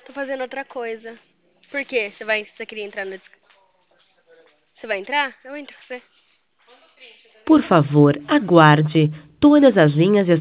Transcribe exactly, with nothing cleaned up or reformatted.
Tô fazendo outra coisa. Por quê? Você vai, você queria entrar na disc... Você vai entrar? Eu entro com você. Por favor, aguarde. Todas as linhas